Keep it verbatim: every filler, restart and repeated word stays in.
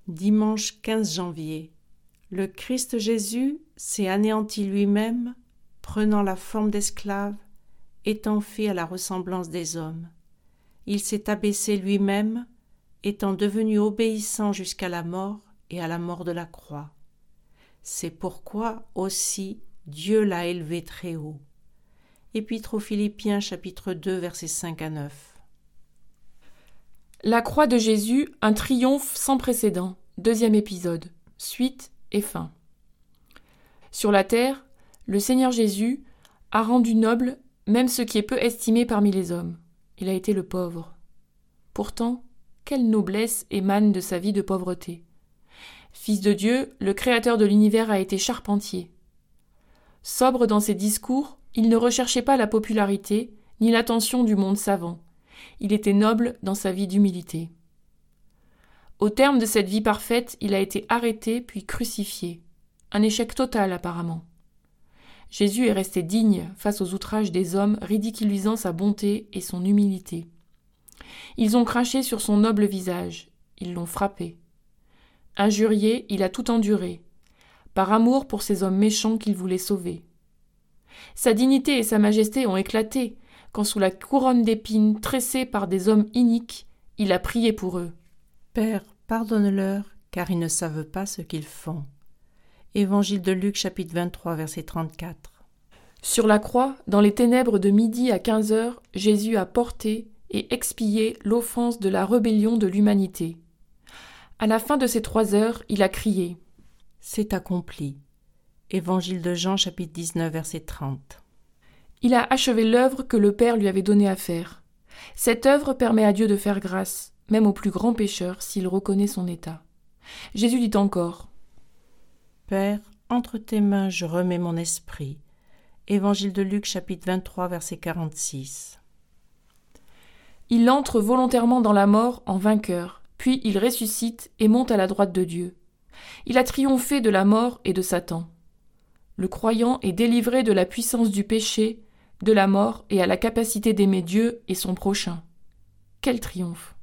Dimanche quinze janvier. Le Christ Jésus s'est anéanti lui-même, prenant la forme d'esclave, étant fait à la ressemblance des hommes. Il s'est abaissé lui-même, étant devenu obéissant jusqu'à la mort et à la mort de la croix. C'est pourquoi aussi Dieu l'a élevé très haut. Épître aux Philippiens, chapitre deux, versets cinq à neuf. La croix de Jésus, un triomphe sans précédent. Deuxième épisode. Suite et fin. Sur la terre, le Seigneur Jésus a rendu noble même ce qui est peu estimé parmi les hommes. Il a été le pauvre. Pourtant, quelle noblesse émane de sa vie de pauvreté. Fils de Dieu, le Créateur de l'univers a été charpentier. Sobre dans ses discours, il ne recherchait pas la popularité ni l'attention du monde savant. Il était noble dans sa vie d'humilité. Au terme de cette vie parfaite, il a été arrêté puis crucifié. Un échec total apparemment. Jésus est resté digne face aux outrages des hommes, ridiculisant sa bonté et son humilité. Ils ont craché sur son noble visage, ils l'ont frappé. Injurié, il a tout enduré, par amour pour ces hommes méchants qu'il voulait sauver. Sa dignité et sa majesté ont éclaté, quand sous la couronne d'épines tressée par des hommes iniques, il a prié pour eux. Père, pardonne-leur, car ils ne savent pas ce qu'ils font. Évangile de Luc, chapitre vingt-trois, verset trente-quatre. Sur la croix, dans les ténèbres de midi à quinze heures, Jésus a porté et expié l'offense de la rébellion de l'humanité. À la fin de ces trois heures, il a crié « C'est accompli ». Évangile de Jean, chapitre dix-neuf, verset trente. Il a achevé l'œuvre que le Père lui avait donnée à faire. Cette œuvre permet à Dieu de faire grâce, même au plus grand pécheur, s'il reconnaît son état. Jésus dit encore « Père, entre tes mains je remets mon esprit ». Évangile de Luc, chapitre vingt-trois, verset quarante-six. Il entre volontairement dans la mort en vainqueur, puis il ressuscite et monte à la droite de Dieu. Il a triomphé de la mort et de Satan. Le croyant est délivré de la puissance du péché, de la mort et à la capacité d'aimer Dieu et son prochain. Quel triomphe!